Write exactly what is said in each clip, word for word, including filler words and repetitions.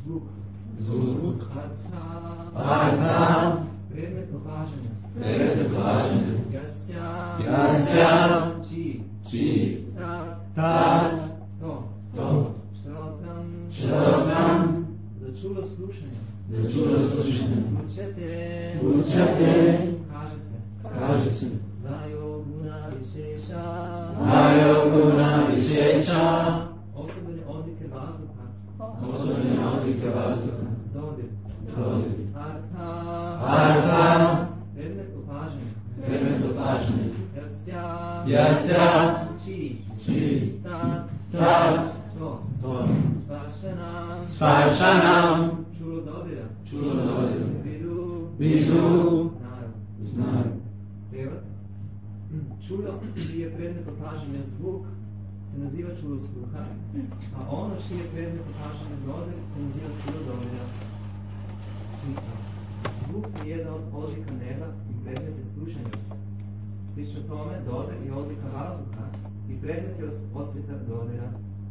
Zvuk. Zvuk. Artha. Artha. Predmet opažanja. Predmet opažanja. Jasya. Jasya. Čiji. Čiji. Tat. Tat. To. To. Šrotam. Šrotam. Za čulo slušanja. Za čulo slušanja. Učete. Učete. Kaže se. Kaže se. Vajo guna višeša. Vajo guna višeša. Osobene odlike vazduha. Osobene odlike vazduha. Dodir. Dodir. Artha. Artha. Predmet opažanja. Predmet opažanja. Jasya. Jasya. Čiji. Čiji. Tat. Tat. To. To. Sparšanam. Sparšanam. Čulo dodira. Čulo dodira. Vidu. Vidu. Znaju. Znaju. Pevati. Čulo, čiji je predmet opažanja zvuk, se naziva čulo sluha, a ono čiji je predmet opažanja dodir, se naziva čulo dodira. Smisao. Zvuk je jedan od odlika neba i predmet je slušanja. Slično tome, dodir je odlika vazduha i predmet je osjeta dodira.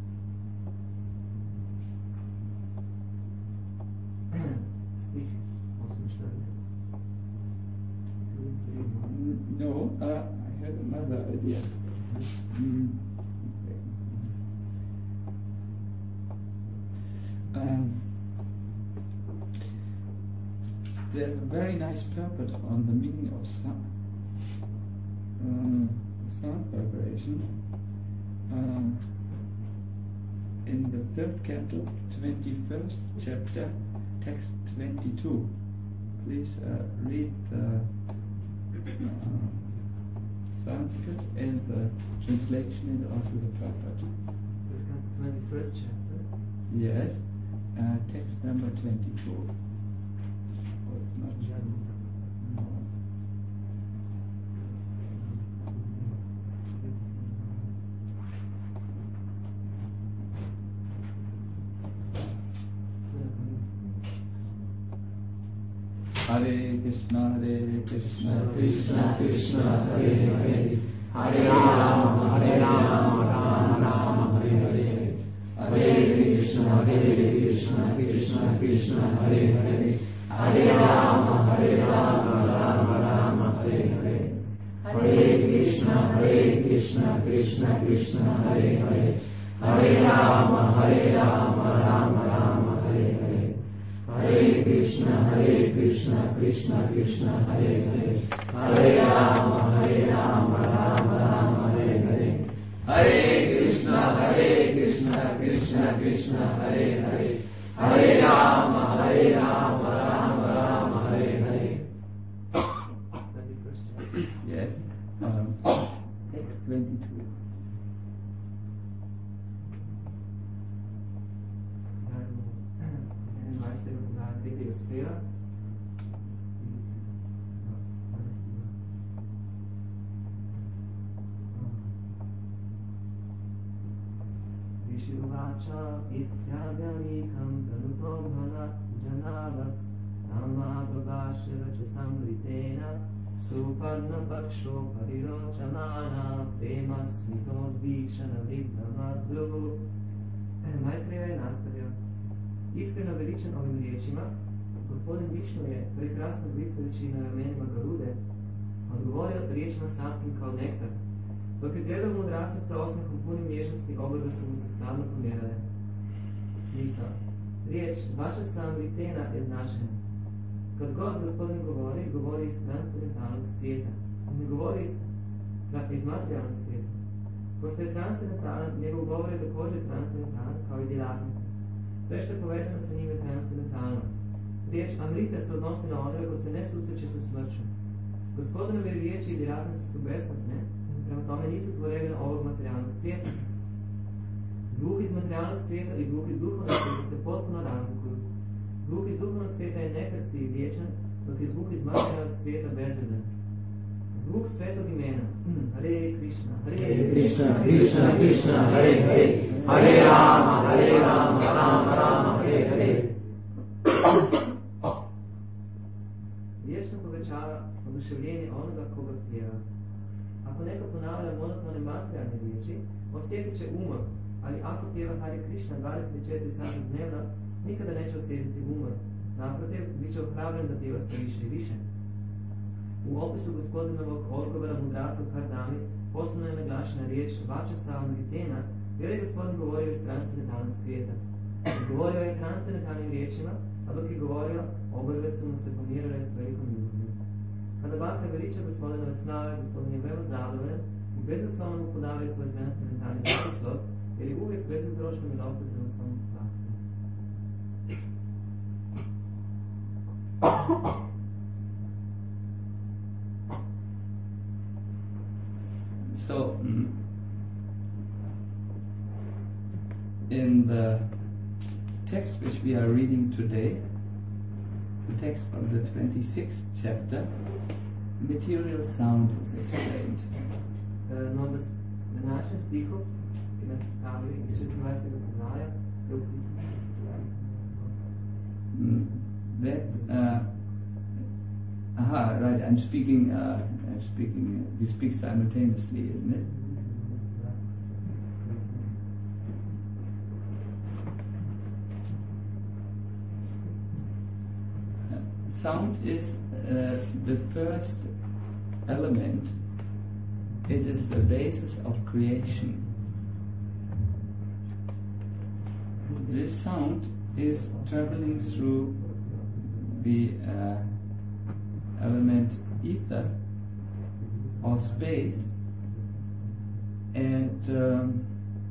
Stih osam četiri. No, uh, I had another idea. Mm. Um, there's a very nice purport on the meaning of sound, um, sound vibration. Um, in the third canto, twenty-first chapter, text twenty-two. Please uh, read the uh, Sanskrit and the translation in also the Prabhupada. twenty-first chapter. Yes, uh, text number twenty-two. Oh, it's not German. No. Hare Krishna, Hare Krishna, Krishna Krishna, Hare Hare, Hare Rama, Hare Rama, Rama Rama, Hare Hare, Hare Krishna, Hare Krishna, Krishna Krishna, Hare Hare, Hare Rama, Hare Rama, Rama Rama, Hare Hare, Hare Krishna, Hare Krishna, Krishna Krishna, Hare Hare, Hare Rama, Hare Rama, Rama Rama, Hare Hare, Hare Krishna, Hare Krishna, Krishna Krishna, Hare Hare, Hare Rama, Hare Rama, Rama Rama, Hare Hare, Hare Krishna, Hare Krishna, Krishna Krishna, Hare Hare, Hare Rama, Hare Rama, Rama Rama, Hare Hare. Yes, um, text twenty-two. Sfera. Vishuvacha ityaganikam tanutobhana janavas namadvagashira cha samritena suparna paksho parirochanana prema smitodvikshana vidhamadru. Maitreya je nastavio. Iskreno veličan ovim riječima, gospodin Višnu je prekrasno blistajući na ramenima Garude odgovorio riječima slatkim kao nektar, dok je gledao mudraca sa osmehom punim nježnosti, obrve su mu se skladno pomjerale. Smisao. Riječ vaša samvitena je značajna. Kad god gospodin govori, govori iz transcendentalnog svijeta. Ne govori iz, iz materijalnog svijeta. Pošto je transcendentalan, njegov govor je također transcendentalan kao i djelatnost. Sve što je povezano sa njim je transcendentalno. Riječ Amrita se odnosi na ono ko se ne susreće sa smrću. Gospodinove riječi i djelatnosti su besplatne, prema tome nisu tvorevina ovog materijalnog svijeta. Zvuk iz materijalnog svijeta i zvuk iz duhovnog svijeta se potpuno razlikuju. Zvuk iz duhovnog svijeta je nekarski i vječan, dok je zvuk iz materijalnog svijeta bezvredan. Zvuk svetog imena. Hare Krishna, Hare Krishna, Krishna Krishna, Hare Hare, Hare Rama, Hare Rama, Rama Rama, Hare Hare. Vječno povećava oduševljenje onoga koga pjeva. Ako neko ponavlja monotone materijalne riječi, osjetit će umor, ali ako pjeva Hare Krishna dvadeset četiri sata dnevno, nikada neće osjetiti umor. Naprotiv, bit će ohrabren da pjeva sve više i više. U opisu gospodinovog odgovora mudracu Kardami posebno je naglašena riječ Vača Samritena, jer je gospodin govorio iz transcendentalnog svijeta. Govorio je transcendentalnim riječima, a dok je govorio, obrve su mu se pomirale s velikom ljubavlju. Kada Bhakta veliča gospodinove snage, gospodin je veoma zadovoljan i bezuslovno mu podavaju svoj transcendentalni blagoslov, jer je uvijek bezuzročno milostiv prema svom Bhakti. So, in the text which we are reading today, the text from the twenty-sixth chapter, material sound is explained. No, v današnjem stihu, ki nas pravi iz šestnajstega poglavja, je opisano. That, uh, aha, right, I'm speaking, uh, I'm speaking, uh, we speak simultaneously, isn't it? Sound is uh, the first element. It is the basis of creation. This sound is traveling through the uh, element ether or space, and um,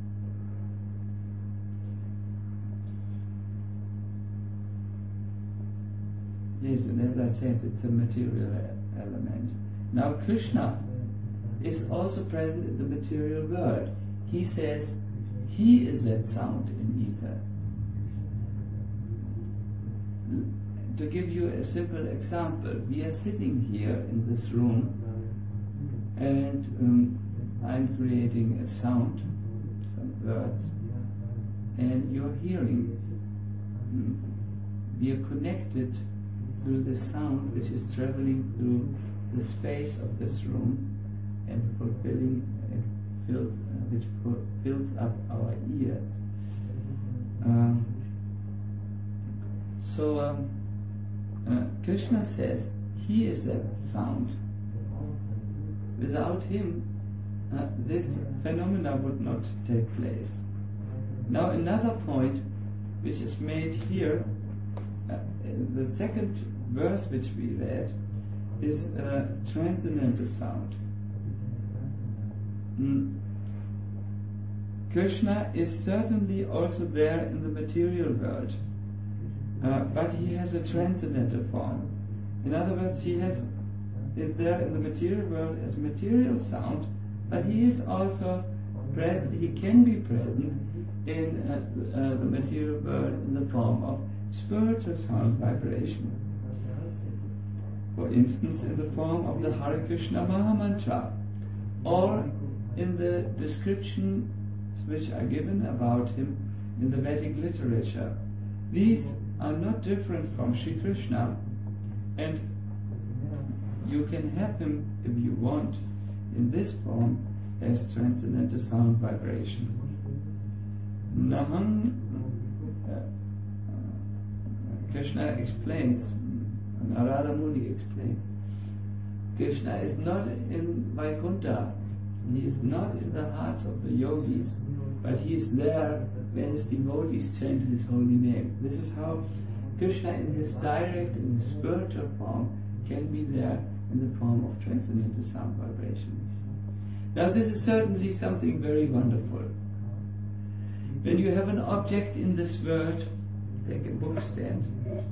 yes, and as I said, it's a material element. Now Krishna is also present in the material world. He says he is that sound in ether. To give you a simple example, we are sitting here in this room, and um, I'm creating a sound, some words, and you're hearing. We are connected through the sound which is traveling through the space of this room and fulfilling, uh, fill, uh, which fills up our ears. Um, so um, uh, Krishna says he is that sound. Without him, uh, this phenomena would not take place. Now another point which is made here, uh, the second verse which we read, is a transcendental sound. Mm. Krishna is certainly also there in the material world, uh, but he has a transcendental form. In other words, he has is there in the material world as material sound, but he is also present. He can be present in uh, uh, the material world in the form of spiritual sound vibration. For instance, in the form of the Hare Krishna Mahamantra, or in the descriptions which are given about him in the Vedic literature. These are not different from Sri Krishna, and you can have him, if you want, in this form as transcendental sound vibration. Naham, uh, Krishna explains, Narada Muni explains, Krishna is not in Vaikuntha, he is not in the hearts of the yogis, but he is there when his devotees chant his holy name. This is how Krishna in his direct, in his spiritual form, can be there in the form of transcendental sound vibration. Now this is certainly something very wonderful. When you have an object in this world, take a book stand,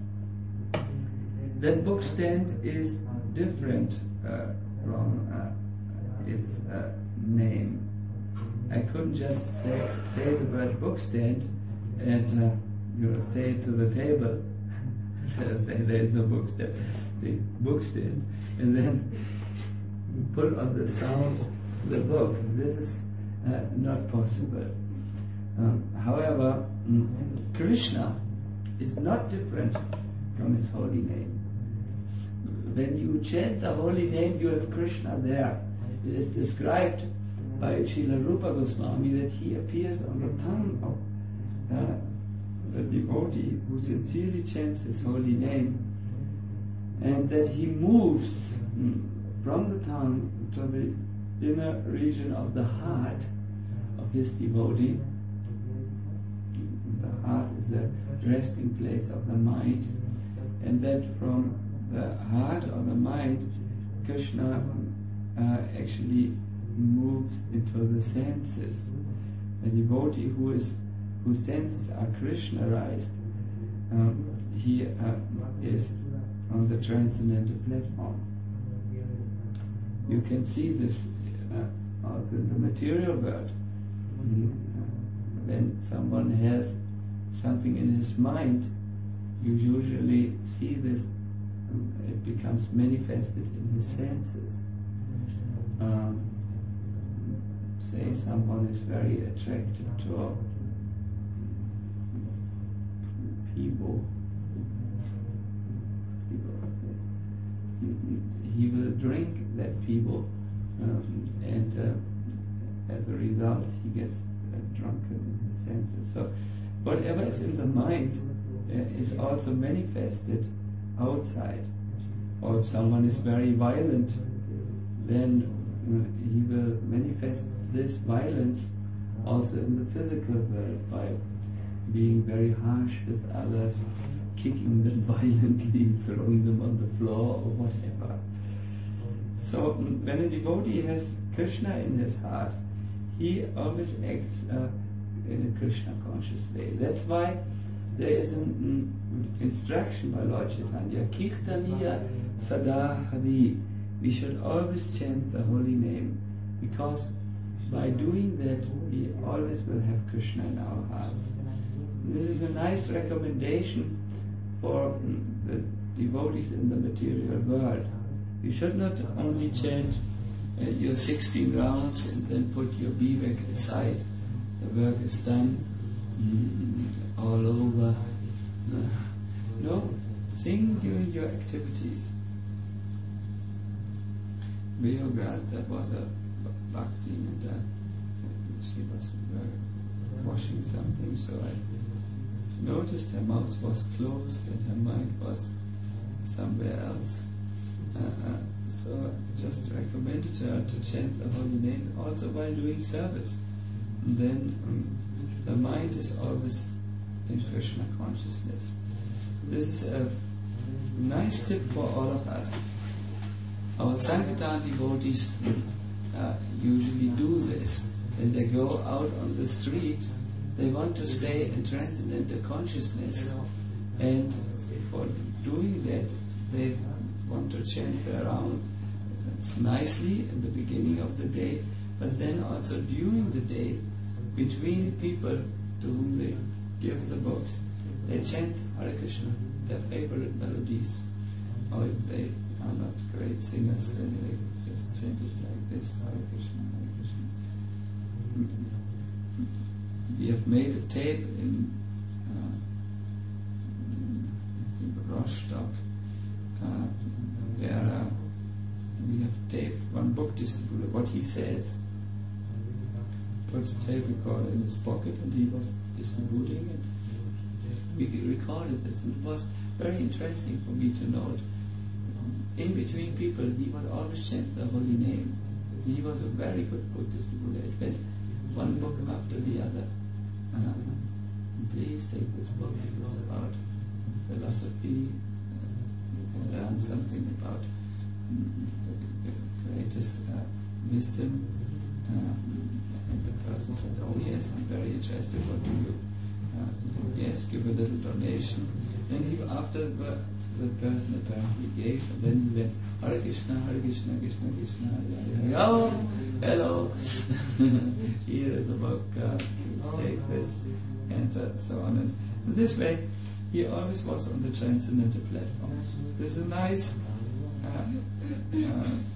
that book stand is different uh, from uh, its uh, name. I couldn't just say, say the word book stand and uh, you know, say it to the table. Say there is no book stand. Say book stand, and then put on the sound of the book. This is uh, not possible. Um, however, mm, Krishna is not different from his holy name. When you chant the holy name, you have Krishna there. It is described by Srila Rupa Goswami that he appears on the tongue of uh, the devotee who sincerely chants his holy name, and that he moves mm, from the tongue to the inner region of the heart of his devotee. The heart is the resting place of the mind, and that from the heart or the mind, Krishna uh, actually moves into the senses. The devotee who is whose senses are Krishnaized, um, he uh, is on the transcendental platform. You can see this uh, also in the material world. Mm, when someone has something in his mind, you usually see this, um, it becomes manifested in his senses. Um, say someone is very attracted to people, he will drink that people, um, and uh, as a result he gets uh, drunken in his senses. So whatever is in the mind uh, is also manifested outside. Or if someone is very violent, then uh, he will manifest this violence also in the physical world by being very harsh with others, kicking them violently, throwing them on the floor or whatever. So when a devotee has Krishna in his heart, he always acts uh, in a Krishna conscious way. That's why there is an mm, instruction by Lord Chaitanya, Kirtaniya Sada Hari. We should always chant the holy name, because by doing that we always will have Krishna in our hearts. This is a nice recommendation for mm, the devotees in the material world. You should not only chant uh, your sixteen rounds and then put your bivek aside. The work is done, mm, all over. Uh, no, sing during your activities. Beograd, there was a bhakti and uh, she was uh, washing something, so I noticed her mouth was closed and her mind was somewhere else. Uh, uh, so I just recommended her to chant the holy name also while doing service. And then um, the mind is always in Krishna consciousness. This is a nice tip for all of us. Our Sankirtan devotees uh, usually do this. When they go out on the street, they want to stay in transcendental consciousness, and for doing that, they want to chant around nicely in the beginning of the day, but then also during the day, between people to whom they give the books, they chant Hare Krishna, their favorite melodies. Or if they are not great singers, then they just chant it like this, Hare Krishna, Hare Krishna. We have made a tape in, uh, in I think Rostock, uh, where uh, we have taped one book distributor, what he says. Put the tape recorder in his pocket and he was distributing it. We recorded this, and it was very interesting for me to note. In between people, he would always chant the holy name. He was a very good book distributor. It went one book after the other. Uh, please take this book. It is about philosophy. Uh, you can learn something about um, the, the greatest uh, wisdom. Uh, and the person said, "Oh yes, I'm very interested. What do you?" Uh, yes, give a little donation. Then he, after the, the person apparently gave, and then he went, Hare Krishna, Hare Krishna, Krishna Krishna, Hare Hare. Oh, hello. Here is a book. Uh, please take this, and uh, so on. And in this way, he always was on the transcendental platform. This is a nice uh, uh,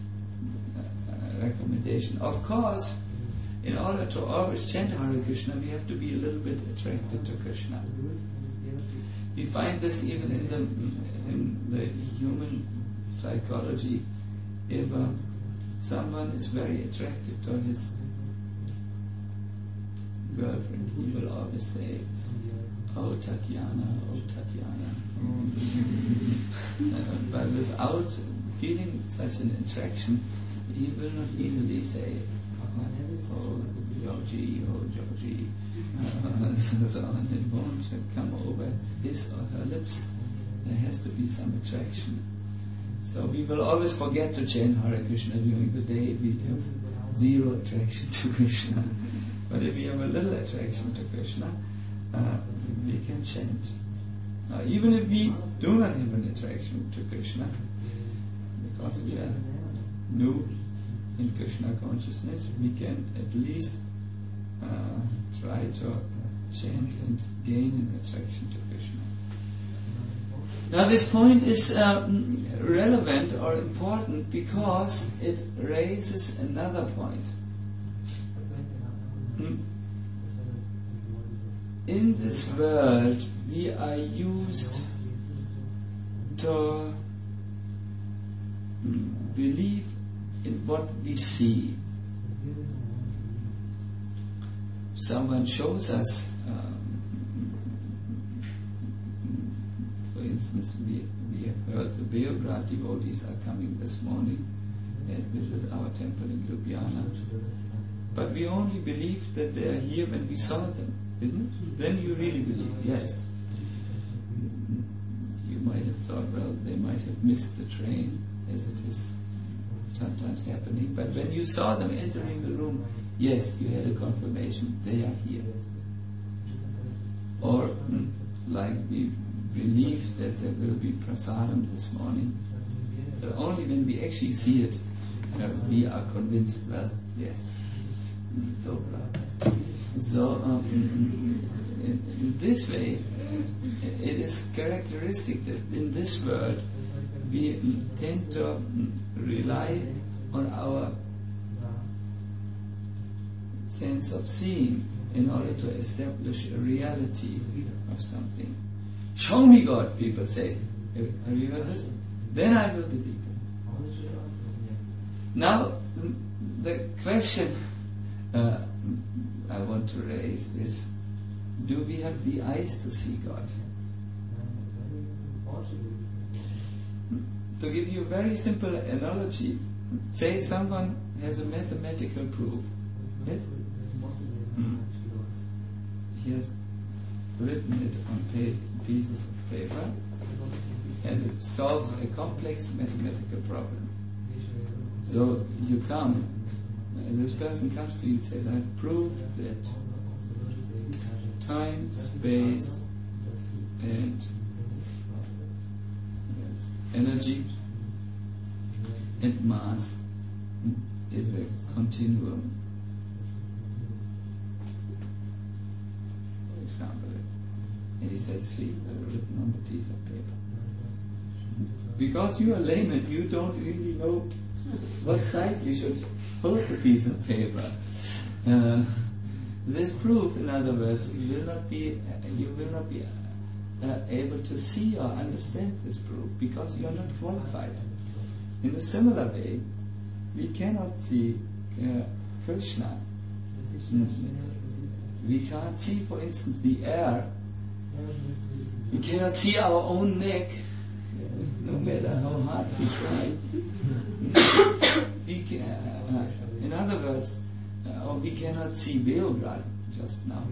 uh, recommendation. Of course, in order to always chant Hare Krishna, we have to be a little bit attracted to Krishna. We find this even in the in the human psychology. If uh, someone is very attracted to his girlfriend, he will always say, oh Tatiana, oh Tatiana. uh, but without feeling such an attraction, he will not easily say, oh Georgie, oh Georgie, uh, so on. It won't come over his or her lips. There has to be some attraction. So we will always forget to chant Hare Krishna during the day. We have zero attraction to Krishna. But if we have a little attraction to Krishna, uh, we can chant. Now, even if we do not have an attraction to Krishna, because we are new in Krishna consciousness, we can at least uh, try to chant and gain an attraction to Krishna. Now this point is um, relevant or important because it raises another point. In this world, we are used to believe in what we see. Someone shows us, um, for instance, we, we have heard the Beograd devotees are coming this morning and visit our temple in Ljubljana. But we only believed that they are here when we saw them, isn't it? Then you really believe, yes. You might have thought, well, they might have missed the train, as it is sometimes happening. But when you saw them entering the room, yes, you had a confirmation, they are here. Or, like we believed that there will be prasadam this morning, but only when we actually see it, uh, we are convinced, well, yes. So, so um, in, in this way, it is characteristic that in this world we tend to rely on our sense of seeing in order to establish a reality of something. Show me God, people say. Have you heard this? Then I will believe. Now, the question Uh, I want to raise is, do we have the eyes to see God? To give you a very simple analogy, say someone has a mathematical proof. Yes? Mm. He has written it on pa- pieces of paper and it solves a complex mathematical problem. So you come, this person comes to you and says, I've proved that time, space, and yes, energy and mass is a continuum. For example, and he says, see, they're written on the piece of paper. Because you are layman, you don't really know what side you should hold the piece of paper. Uh, this proof, in other words, you will not be you will not be uh, able to see or understand this proof because you are not qualified. In a similar way, we cannot see uh, Krishna. We can't see, for instance, the air. We cannot see our own neck, no matter how hard we try. we can, uh, in other words, uh, we cannot see Beograd just now.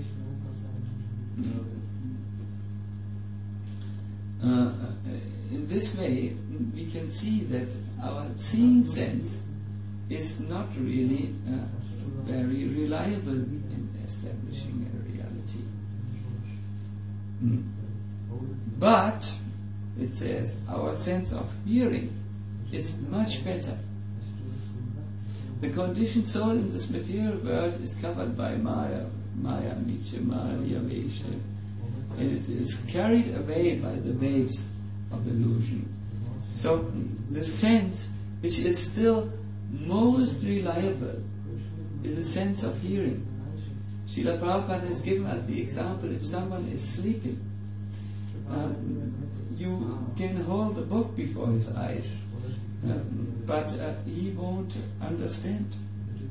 Uh, in this way, we can see that our seeing sense is not really uh, very reliable in establishing a reality. Mm. But, it says, our sense of hearing is much better. The conditioned soul in this material world is covered by Maya, Maya, Micca, Maya, Vesha, and it is carried away by the waves of illusion. So, the sense which is still most reliable is the sense of hearing. Srila Prabhupada has given us the example, if someone is sleeping, um, you can hold the book before his eyes, uh, but uh, he won't understand.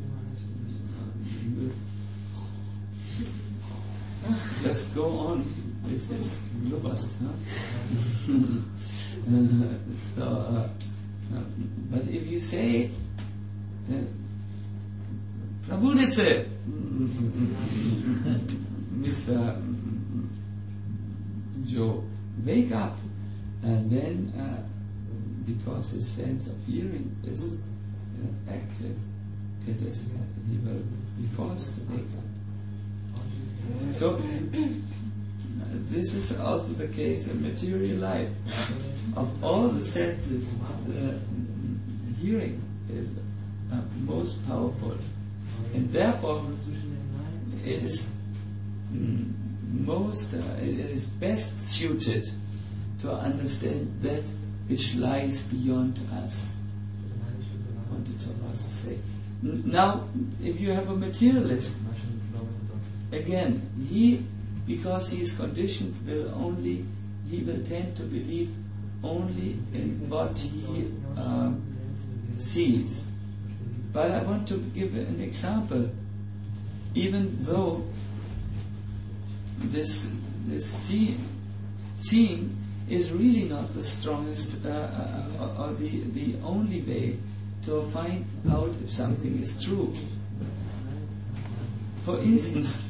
Just go on this is robust, huh? uh, so, uh, uh, but if you say, uh, Prabhudeche, Mister Joe, wake up, and then, uh, because his sense of hearing is uh, active, it is, uh, he will be forced to wake up. So, this is also the case in material life. Of all the senses, the hearing is uh, most powerful, and therefore it is mm, most, uh, it is best suited to understand that which lies beyond us. I wanted to also say. Now, if you have a materialist, again, he, because he is conditioned, will only, he will tend to believe only in what he uh, sees. But I want to give an example. Even though this this see, seeing is really not the strongest uh, uh, or the the only way to find out if something is true. For instance,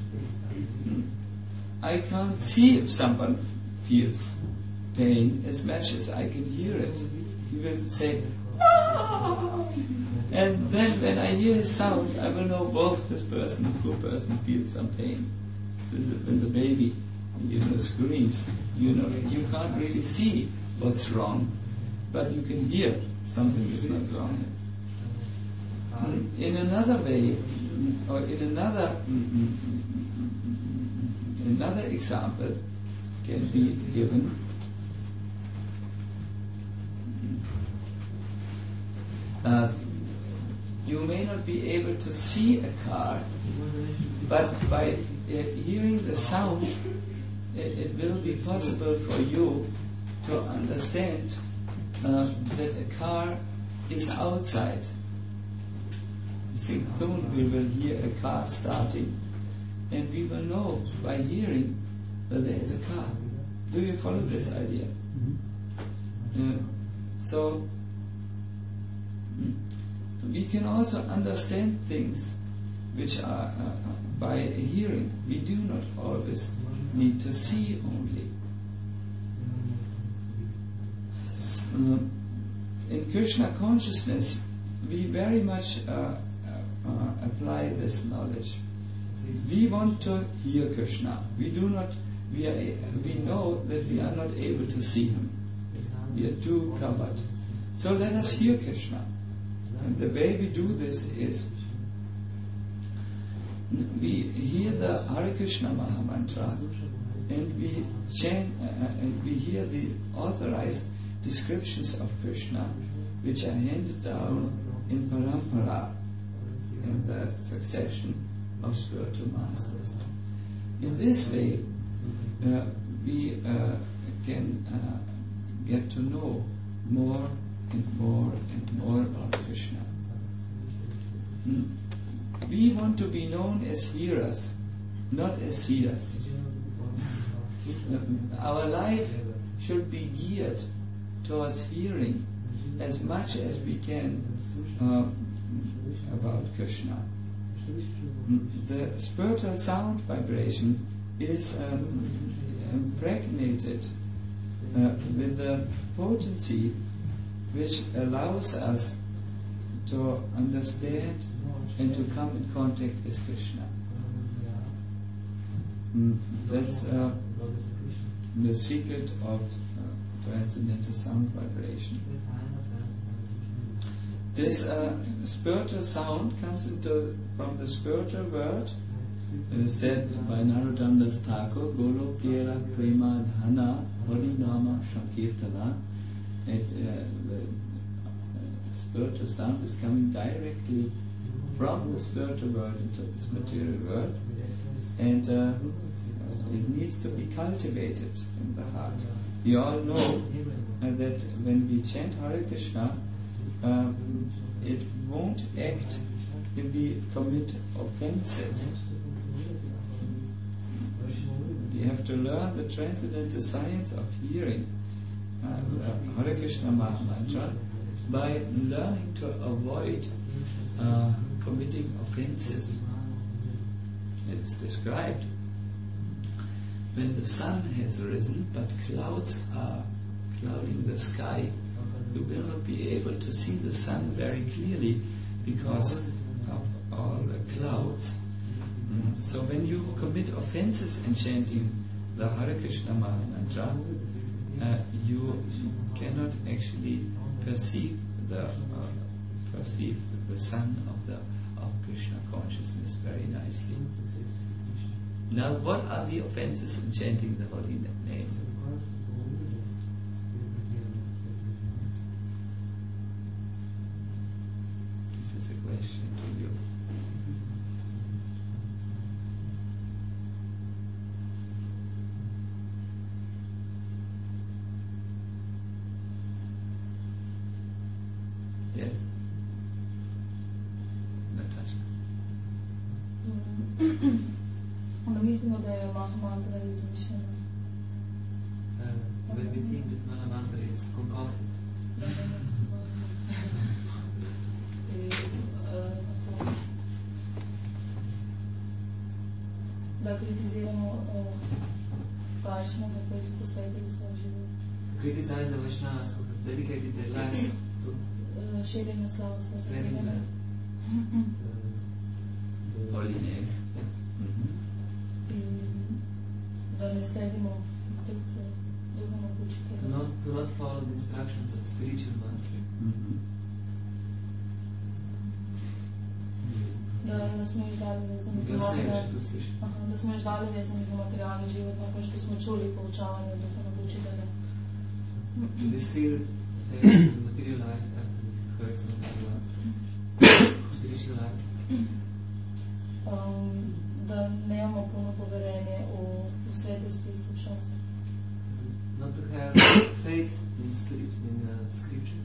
I can't see if someone feels pain as much as I can hear it. He will say, "Ah!" And then when I hear his sound, I will know both this person and poor person feels some pain. So when the baby, you know, screams, you know, you can't really see what's wrong, but you can hear something is not wrong. In another way, or in another another example can be given. Uh, you may not be able to see a car, but by uh, hearing the sound, it, it will be possible for you to understand uh, that a car is outside. I think soon we will hear a car starting, and we will know by hearing that there is a car. Do you follow this idea? Mm-hmm. Uh, so we can also understand things which are uh, by hearing. We do not always need to see only. Uh, in Krishna consciousness, we very much uh, uh, uh, apply this knowledge. We want to hear Krishna. We do not. We are. We know that we are not able to see him. We are too covered. So let us hear Krishna. And the way we do this is we hear the Hare Krishna Mahamantra, and we chant, uh, and we hear the authorized descriptions of Krishna, which are handed down in parampara, in the succession of spiritual masters. In this way, uh, we uh, can uh, get to know more and more and more about Krishna. Hmm. We want to be known as hearers, not as seers. Our life should be geared towards hearing as much as we can uh, about Krishna. The spiritual sound vibration is um, impregnated uh, with the potency which allows us to understand and to come in contact with Krishna. Mm, that's uh, the secret of uh, transcendental sound vibration. This uh, spiritual sound comes into from the spiritual world. It is said by Narottam Das Thakur, Golo Kera Prema Dhana Harinama Shankirtana. It, uh, the uh, spiritual sound is coming directly from the spiritual world into this material world, and uh, it needs to be cultivated in the heart. We all know uh, that when we chant Hare Krishna, uh, it won't act if we commit offenses. You have to learn the transcendental science of hearing uh, the Hare Krishna Maha Mantra by learning to avoid uh, committing offenses. It is described when the sun has risen but clouds are clouding the sky, you will not be able to see the sun very clearly because of all the clouds. Mm. So when you commit offenses in chanting the Hare Krishna Maha Mantra, uh, you cannot actually perceive the uh, perceive the sun of the of Krishna consciousness very nicely. Now, what are the offenses in chanting the holy name? This is a question to you. Yes? Natasha. Mislimo da je Maha Mantra izmišljena. Uh, when we think that Maha Mantra is concocted. Da kritiziramo Vaishnava koji su posvetili svoj život. Criticize the Vaishnavas who have dedicated their lives to širjenju slava sa spreading the, the holy name. Yeah. Mm-hmm. Da ne sledimo instrukcije duhovnog To učitelja. not, to not follow the instructions of spiritual master. Mm-hmm. Da, da smo još dalje vezani za materijalni, aha, da smo još dalje vezani za materijalni život nakon što smo čuli poučavanje duhovnog učitelja. To be still attached to the material life after we heard something about spiritual life. Um, da nemamo puno poverenje u, u svete spisku šastra. Not to have faith in, script, in uh, scriptures.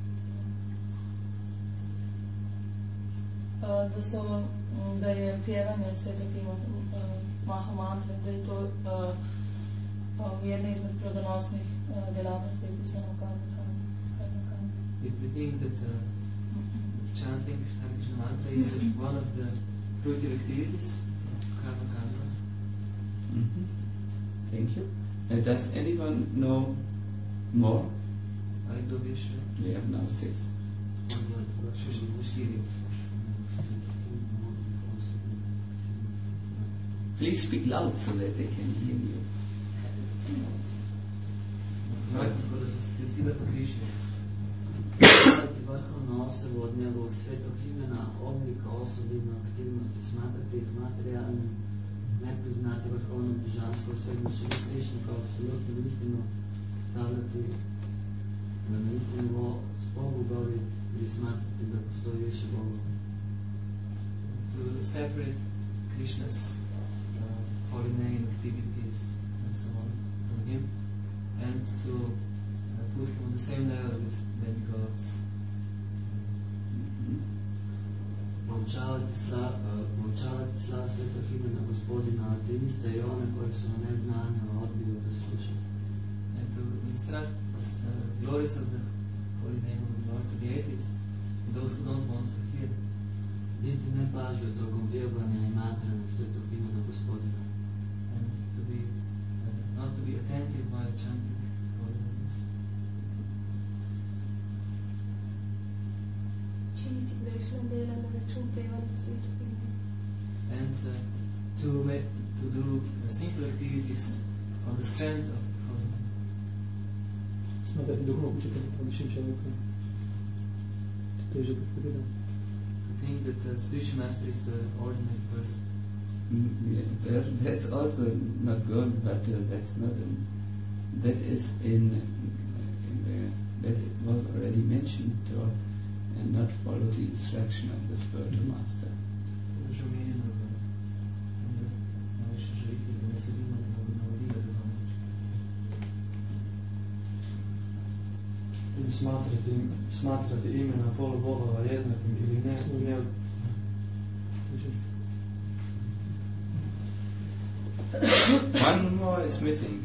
Uh, da, su, um, da je pjevanje svetog ima uh, Maha Mantre, da je to uh, um, jedna izmed plodonosnih uh, djelatnosti upisanog Karmakana. If we think that uh, chanting Hare Krishna Mantra is one of the fruitive activities of Karmakana. Mm-hmm. Thank you. Uh, does anyone know more? I do wish We have now six. Please speak loud so that they can hear you. Vrhovna osoba od njegovog svetog imena, oblika, osobina, aktivnosti, smatrati ih materijalnim, ne priznati vrhovno držansko osebno Šri Krišnu kao apsolutnu istinu, stavljati na isti nivo s Bogu gori ili smatrati da postoji više Boga. To separate Krishna's uh, holy name activities and so on from him, and to uh, put him on the same level with demigods. Poučavati slav, poučavati slav svetog imena Gospodina, a te iste i one koje su na neznanju odbiju da slušaju. And to instruct us the glories of the holy name of the Lord to the atheists, and those who don't want to hear. Biti nepažljiv tokom vjebanja i matranja svetog imena Gospodina. And to be uh, not to be attentive while chanting holy names. Činiti grešna dela na račun pevanja svetog imena. And uh, to make, to do uh, simple activities on the strength of the holy name. Smatrati duhovnog učitelja povišim čovjekom. To je že povedal. To think that the spiritual master is the ordinary person. Mm, yeah, well, that's also not good, but uh, that's not in, that is in, in the, that it was already mentioned to and not follow the instruction of the spiritual master. Smatrati, smatrati imena polubogova jednakim ili ne, ne One more is missing.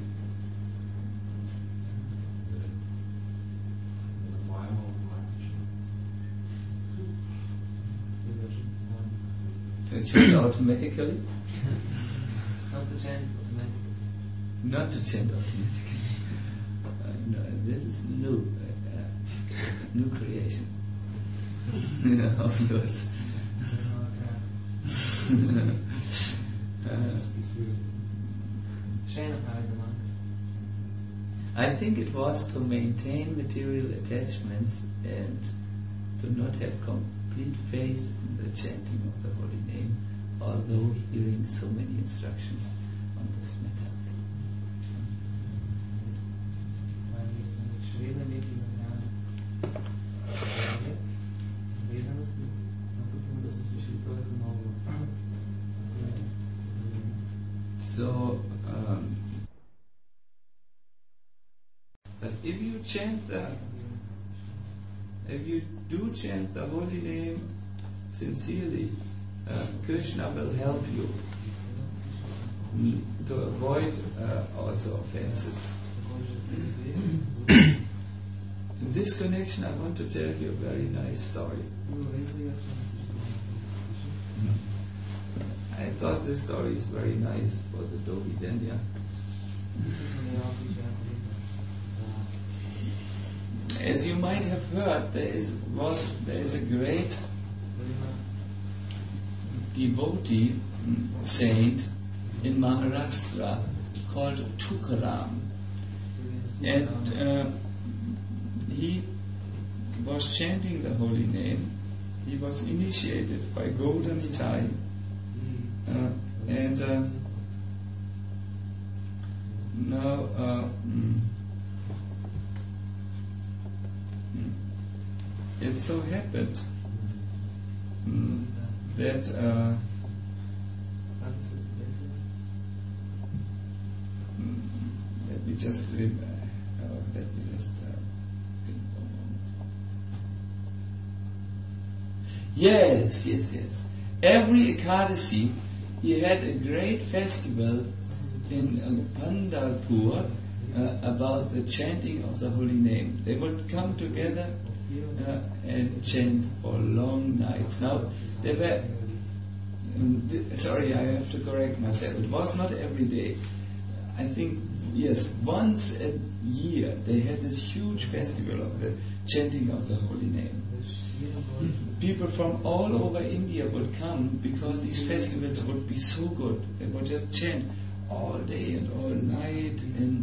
To chant automatically? Not to chant automatically. Not to chant automatically. Uh, no, this is new, uh, uh, new creation of yours. uh, I think it was to maintain material attachments and to not have complete faith in the chanting of the holy name, although hearing so many instructions on this matter. So, um, but if you chant the, if you do chant the holy name sincerely, uh, Krishna will help you mm, to avoid uh, also offenses. In this connection, I want to tell you a very nice story. I thought this story is very nice for the Dobi Janya. As you might have heard, there is was there is a great devotee mm, saint in Maharashtra called Tukaram, and uh, he was chanting the holy name. He was initiated by Golden Nitai, uh, and uh, now uh, mm, mm, it so happened mm, that uh, mm, let me just rem- uh, let me just uh, think for a moment. Yes, yes, yes. Every Ekadasi, he had a great festival in uh, Pandharpur uh, about the chanting of the holy name. They would come together uh, and chant for long nights. Now, they were, um, th- sorry, I have to correct myself. It was not every day. I think, yes, once a year they had this huge festival of the chanting of the holy name. People from all over India would come because these festivals would be so good. They would just chant all day and all night in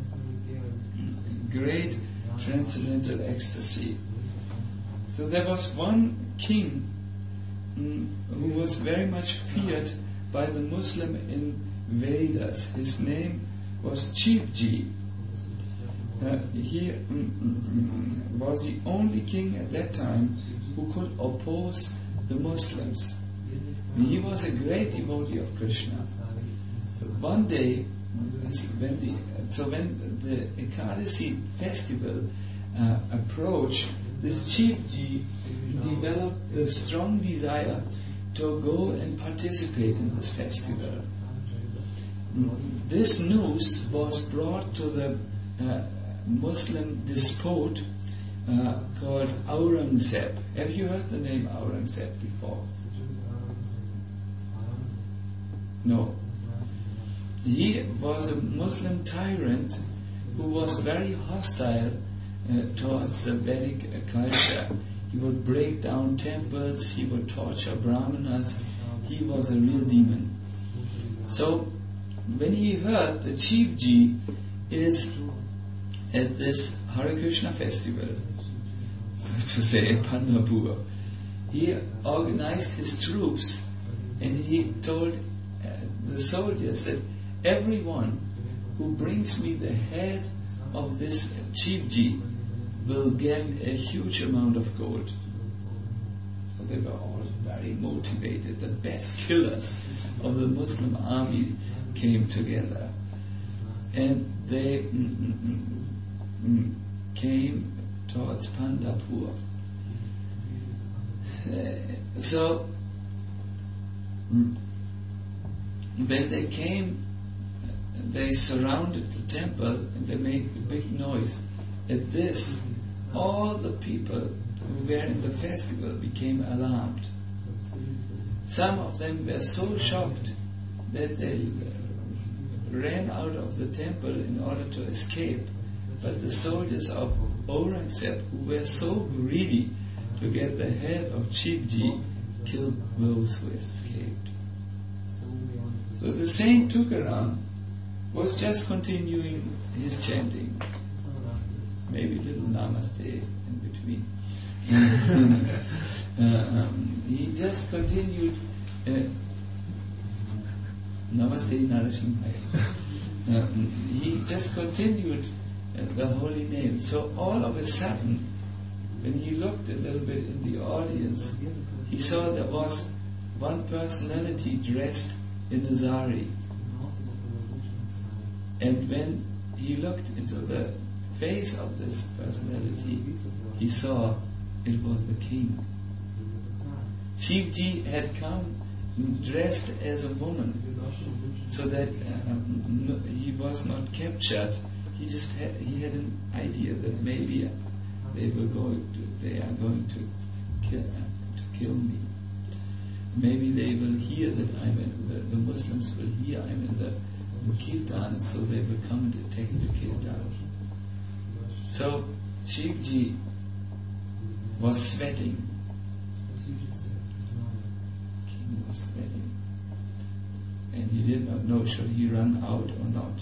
great transcendental ecstasy. So there was one king mm, who was very much feared by the Muslim invaders. His name was Chivji. Uh, he mm, mm, mm, was the only king at that time who could oppose the Muslims. He was a great devotee of Krishna. So one day, when the so when the Ekadasi festival uh, approached, this Chivji developed the strong desire to go and participate in this festival. This news was brought to the uh, Muslim despot uh, called Aurangzeb. Have you heard the name Aurangzeb before? No. He was a Muslim tyrant who was very hostile uh, towards the Vedic uh, culture. He would break down temples, he would torture brahmanas, he was a real demon. So, when he heard the Chivji is at this Hare Krishna festival, so to say at Pandharpur, he organized his troops and he told uh, the soldiers that everyone who brings me the head of this Chivji will get a huge amount of gold. So they were all very motivated. The best killers of the Muslim army came together. And they mm, mm, mm, came towards Pandharpur. Uh, so, mm, when they came they surrounded the temple and they made a big noise. At this, all the people who were in the festival became alarmed. Some of them were so shocked that they ran out of the temple in order to escape. But the soldiers of Aurangzeb, who were so greedy to get the head of Shivji, killed those who escaped. So the saint Tukaram was just continuing his chanting. Maybe a little namaste in between. uh, um, he just continued uh, Namaste Narasimhaya. Uh, he just continued uh, the holy name. So all of a sudden, when he looked a little bit in the audience, he saw there was one personality dressed in a zari. And when he looked into the face of this personality, he saw it was the king. Shivji had come dressed as a woman, so that uh, no, he was not captured. He just had, he had an idea that maybe they were going to, they are going to kill uh, to kill me. Maybe they will hear that I'm in the, the Muslims will hear I'm in the kirtan, so they will come and attack the kirtan. So Shivji was sweating. King was sweating. And he did not know should he run out or not.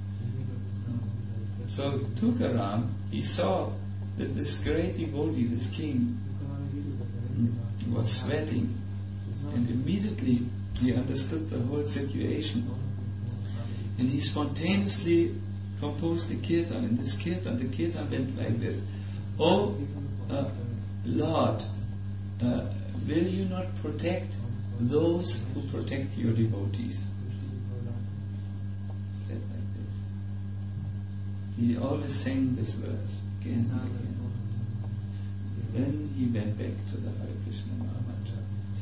So Tukaram, he saw that this great devotee, this king, was sweating. And immediately he understood the whole situation. And he spontaneously composed the kirtan. In this kirtan, the kirtan went like this. Oh uh, Lord, uh, will you not protect those who protect your devotees? Said like this. He always sang this verse again and again. Then he went back to the Hare Krishna Mahamantra.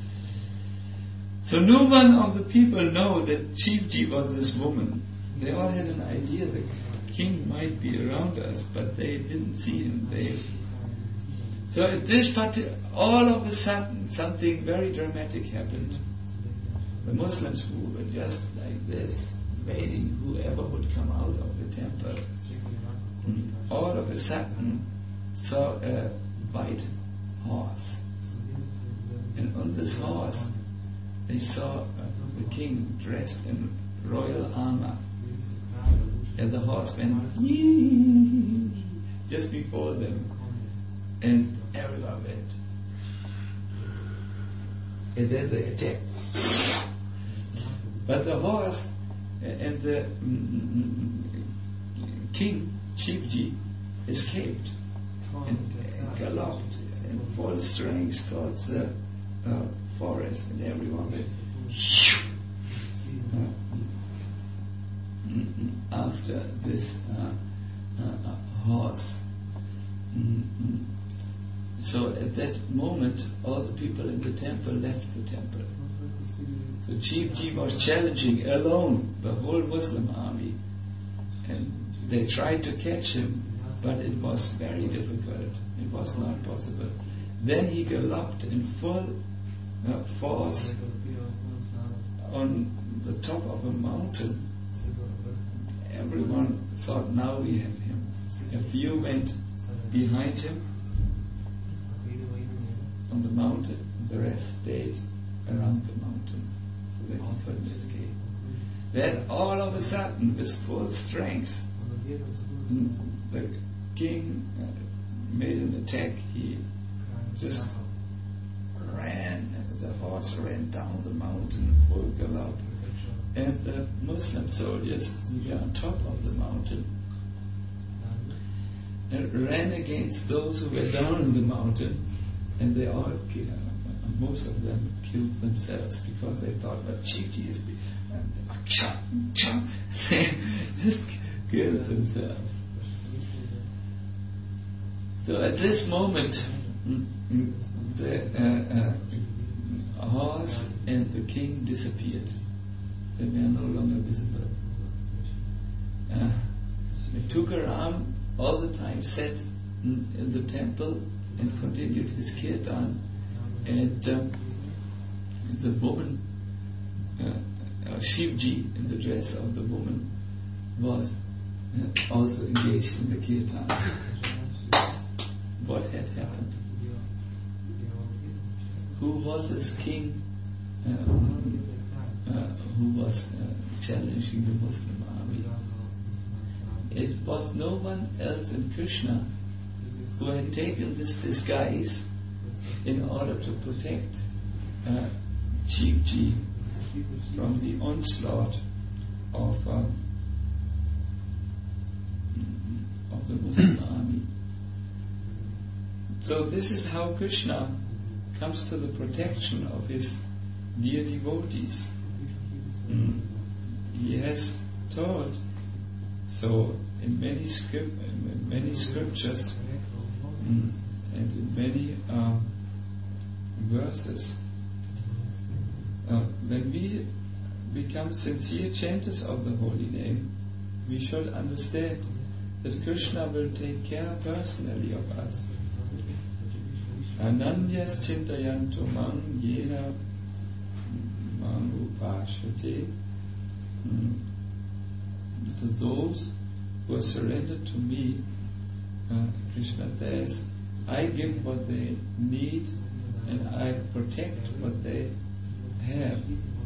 So no one of the people know that Shivji was this woman. They all had an idea that the king might be around us, but they didn't see him. They So at this particular, all of a sudden, something very dramatic happened. The Muslims who were just like this, waiting whoever would come out of the temple, all of a sudden saw a white horse. And on this horse, they saw uh, the king dressed in royal armor. And the horse went just before them. And everyone went. And then they attacked. But the horse and the king, Shivji, escaped and galloped in full strength towards the uh, forest, and everyone went uh, after this uh, uh, horse. Mm-hmm. So at that moment, all the people in the temple left the temple. So Shivji was challenging alone the whole Muslim army, and they tried to catch him, but it was very difficult. It was not possible. Then he galloped in full uh, force on the top of a mountain. Everyone thought, now we have him. A few went behind him on the mountain, the rest stayed around the mountain so that he couldn't escape. Then all of a sudden, with full strength, the king uh, made an attack. He just ran, and the horse ran down the mountain full gallop. And the Muslim soldiers who were on top of the mountain and ran against those who were down in the mountain, and they all, most of them killed themselves because they thought that Shivji is they just killed themselves. So at this moment, the uh, uh, horse and the king disappeared. They were no longer visible. uh, Tukaram all the time sat in, in the temple and continued his kirtan, and uh, the woman, uh, uh, Shivji, in the dress of the woman, was uh, also engaged in the kirtan. What had happened? Who was this king uh, uh, who was uh, challenging the Muslim army? It was no one else than Krishna, who had taken this disguise in order to protect uh, Shivji from the onslaught of uh, of the Muslim army. So this is how Krishna comes to the protection of his dear devotees. Mm. He has told so in many script, in many scriptures, mm, and in many um, verses. Uh, when we become sincere chanters of the holy name, we should understand that Krishna will take care personally of us. Ananyas chintayanto mang yena mang upashate. To those who are surrendered to me, uh, Krishna says, I give what they need and I protect what they have.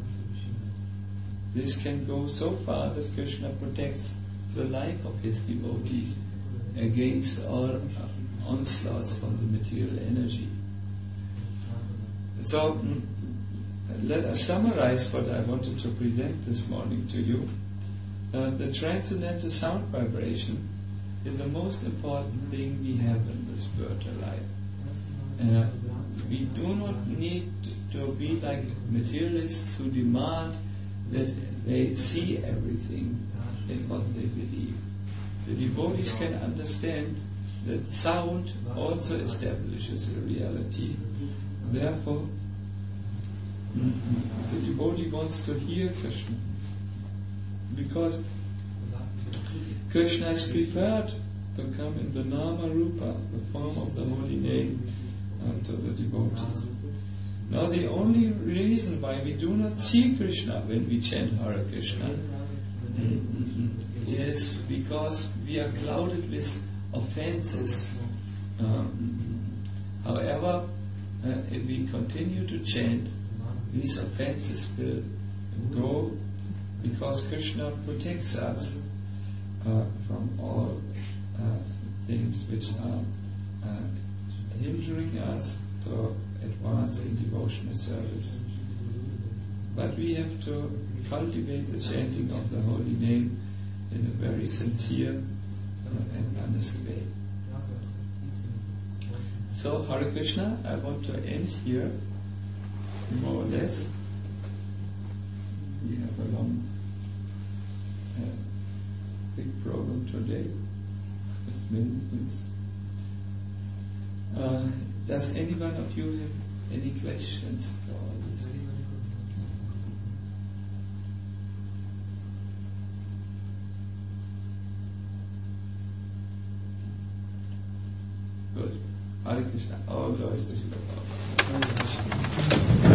This can go so far that Krishna protects the life of his devotee against all onslaughts from the material energy. So, mm, let us summarize what I wanted to present this morning to you. Uh, the transcendental sound vibration is the most important thing we have in the spiritual life. Uh, we do not need to be like materialists who demand that they see everything in what they believe. The devotees can understand that sound also establishes a reality. Therefore, the devotee wants to hear Krishna, because Krishna is prepared to come in the Nama Rupa, the form of the holy name, uh, to the devotees. Now the only reason why we do not see Krishna when we chant Hare Krishna is because we are clouded with offenses. Um, however, uh, if we continue to chant, these offenses will go, because Krishna protects us uh, from all uh, things which are uh, hindering us to advance in devotional service. But we have to cultivate the chanting of the holy name in a very sincere uh, and honest way. So, Hare Krishna, I want to end here, more or less. We have a long, uh, big program today with many things. Uh, does any one of you have any questions to all this? Good. Hare Krishna. All glories to Srila Prabhupada.